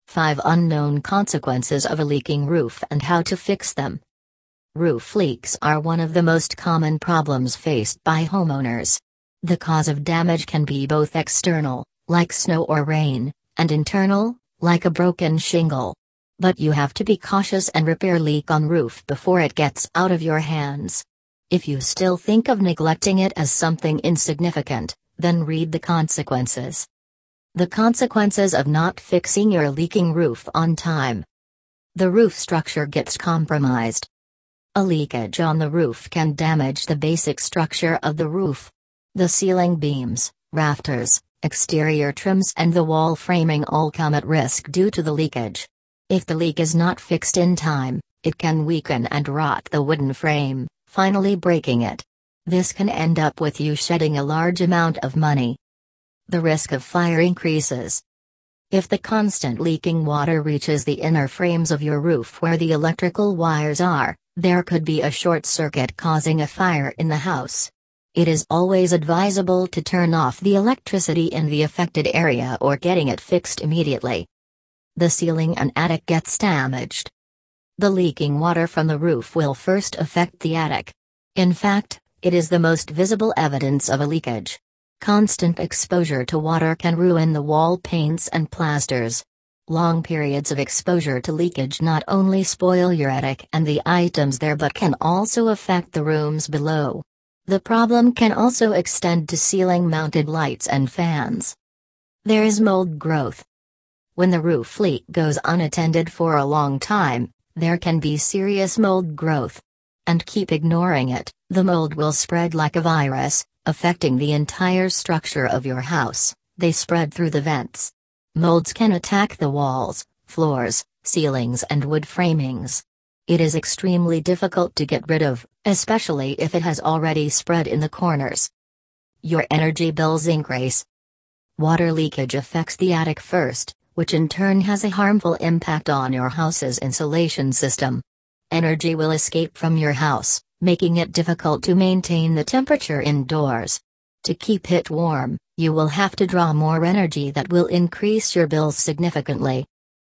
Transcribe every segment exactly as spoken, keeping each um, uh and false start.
five Unknown consequences of a leaking roof and how to fix them. Roof leaks are one of the most common problems faced by homeowners. The cause of damage can be both external, like snow or rain, and internal, like a broken shingle. But you have to be cautious and repair leak on roof before it gets out of your hands. If you still think of neglecting it as something insignificant, then read the consequences. The consequences of not fixing your leaking roof on time. The roof structure gets compromised. A leakage on the roof can damage the basic structure of the roof. The ceiling beams, rafters, exterior trims and the wall framing all come at risk due to the leakage. If the leak is not fixed in time, it can weaken and rot the wooden frame, finally breaking it. This can end up with you shedding a large amount of money. The risk of fire increases. If the constant leaking water reaches the inner frames of your roof where the electrical wires are, there could be a short circuit causing a fire in the house. It is always advisable to turn off the electricity in the affected area or getting it fixed immediately. The ceiling and attic gets damaged. The leaking water from the roof will first affect the attic. In fact, it is the most visible evidence of a leakage. Constant exposure to water can ruin the wall paints and plasters. Long periods of exposure to leakage not only spoil your attic and the items there but can also affect the rooms below. The problem can also extend to ceiling-mounted lights and fans. There is mold growth. When the roof leak goes unattended for a long time, there can be serious mold growth. And keep ignoring it, the mold will spread like a virus, affecting the entire structure of your house. They spread through the vents. Molds can attack the walls, floors, ceilings and wood framings. It is extremely difficult to get rid of, especially if it has already spread in the corners. Your energy bills increase. Water leakage affects the attic first, which in turn has a harmful impact on your house's insulation system. Energy will escape from your house, making it difficult to maintain the temperature indoors. To keep it warm, you will have to draw more energy that will increase your bills significantly.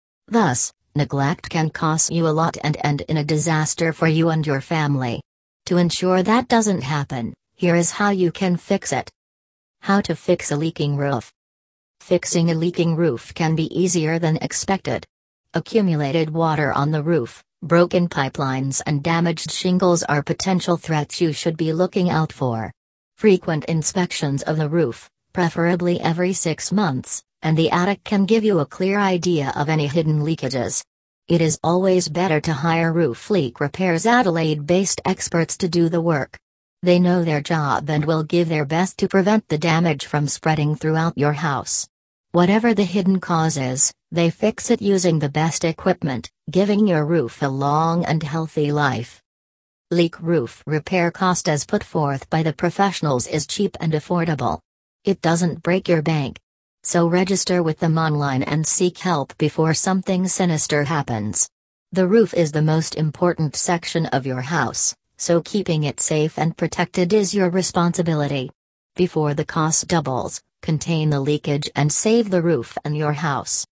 Thus, neglect can cost you a lot and end in a disaster for you and your family. To ensure that doesn't happen, here is how you can fix it. How to fix a leaking roof. Fixing a leaking roof can be easier than expected. Accumulated water on the roof, broken pipelines and damaged shingles are potential threats you should be looking out for. Frequent inspections of the roof, preferably every six months, and the attic can give you a clear idea of any hidden leakages. It is always better to hire Roof Leak Repairs Adelaide-based experts to do the work. They know their job and will give their best to prevent the damage from spreading throughout your house. Whatever the hidden cause is, they fix it using the best equipment, giving your roof a long and healthy life. Leak roof repair cost as put forth by the professionals is cheap and affordable. It doesn't break your bank. So register with them online and seek help before something sinister happens. The roof is the most important section of your house, so keeping it safe and protected is your responsibility. Before the cost doubles, contain the leakage and save the roof and your house.